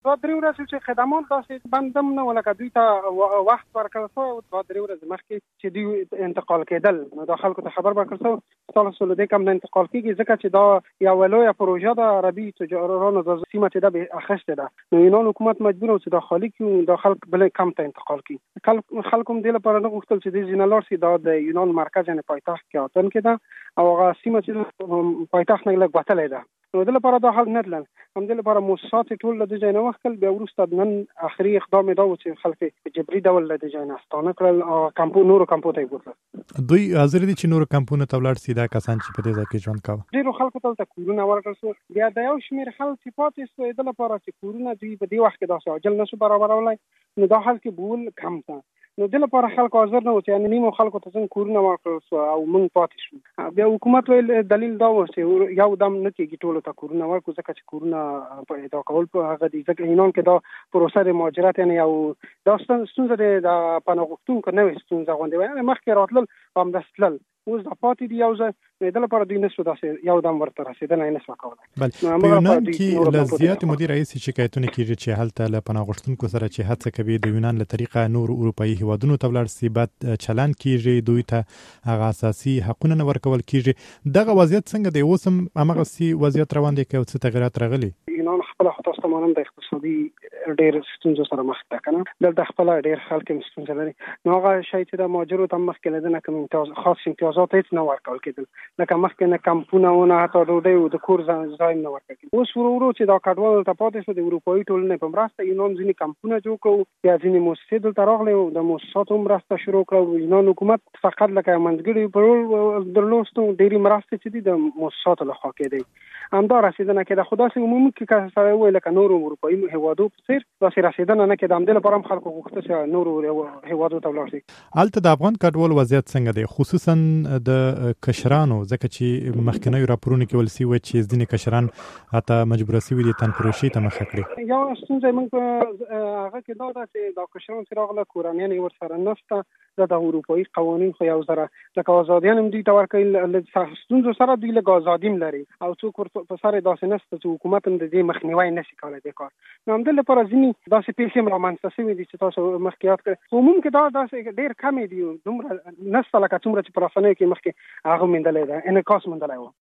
دا 3 ورځې چې خدمات داسې بندم نه ولکه دوی ته وخت ورکړل شو دا 3 ورځې مخکې چې دوی انتقال کېدل نو دا خلکو ته خبر ورکړل شو تاسو له دې کم نه انتقال کیږي ځکه چې دا یو لویه پروژه ده عربي تجارانو د سیمه چې دا اخیسته ده نو یونان حکومت مجبور و چې دا خالی کیو دا خلک بل کم ته انتقال کی خلکو دې لپاره نه غوښتل چې د جنرال سي دا د یونان مرکز یعنی پایتخت کې اتن کې ده او هغه سیمه چې پایتخت نه لګ وتلې ده نو د لپاره دا حل نه تلل هم د لپاره موسسات ټول د ځای نه وختل بیا وروسته نن اخري اقدام دا و چې خلک په جبري ډول د ځای نه ستانه کړل او نورو کمپو ته وګورل دوی حاضر دي چې نورو کمپونه تولړ سي دا کسان چې په دې ځای کې ژوند کاوه ډیرو خلکو ته کورونه ورکړل شو بیا د یو شمیر خلک چې پاتې شو د لپاره چې کورونه دوی په دې وخت کې دا ساجل نشو برابرولای نو دا حل کې بول کم ده نو د لپاره خلک حاضر نه و چې نیمو خلکو ته څنګه کورونه ورکړل شو او موږ پاتې شو بیا حکومت ویل دلیل دا و چې یو دم نه کېږي ټولو ته کورونه ورکړو ځکه چې کورونه پیدا کول په هغه دي ځکه یونان کې دا پروسه د مهاجرت یعنی یو دا ستونزه د پناه غوښتونکو نه وي ستونزه غونډه وي مخکې راتلل هم دستل اوس د پاتې دی یو ځای د لپاره دوی نشو داسې یو دم ورته رسیدل نه نشو کولای بل په یونان کې لزیات مدیر رئیس شکایتونه کیږي چې هلته له پناه غوښتونکو سره چې هڅه کوي د یونان له طریقه نور اروپאי هیوادونو ته ولاړ سي بد چلند کیږي دوی ته هغه اساسي حقوقونه نه ورکول کیږي دغه وضعیت څنګه دی اوس هم هغه سي وضعیت روان دي که څه تغیرات راغلي یونان خپل تاسو ته مانم د اقتصادي ډېر ستونزو سره مخ ده کنه دلته خپل ډېر خلک ستونزه لري نو هغه شی چې د ماجرو تم مخ کې لدنه کوم خاص امتیازات هیڅ نه ورکول کېدل لکه مخکې نه کمپونه ونه حتی ډوډۍ او د کور ځای نه ورکول کېدل اوس ورو چې دا کډوال ته پاتې شو د اروپאי ټولنې په مرسته یونان ځینې کمپونه جوړ کړو یا ځینې مؤسسې دلته راغلي او د مؤسساتو مرسته شروع کړو یونان حکومت فقط لکه منځګړی په درلوستو ډېری مرسته چې د مؤسساتو لخوا کېدي همدا رسیدنه کې د خدا سي عمومي کې سره ویل لکه نور اروپאי هوادو په څیر داسې رسیدنه نه کې د همدې لپاره هم خلکو غوښتل چې نور هوادو ته ولاړ شي البته د افغان کډوال وضعیت څنګه دی خصوصا د کشرانو ځکه چې مخکنی راپورونه کې ولسی و چې ځینې کشران حتی مجبور شوي دي تنفروشي ته مخه کړي یو ستونزه موږ هغه کې دا ده چې د کشرانو چې راغله کورنیان ور سره نشته د اروپאי قوانین خو یو سره لکه آزادیان هم دوی ته ورکړي ستونزو سره دوی له آزادیم لري او څوک په سره داسې نشته چې حکومت هم د دې مخنیوي نشي کولای د کار نو هم د لپاره ځینې داسې پیښې رامنځته شوي دي چې تاسو مخکې یاد کړئ عموم کې دا داسې ډېر کم دي دومره نشته لکه څومره چې په رسنیو کې مخکې هغه موندلی ده انعکاس موندلی و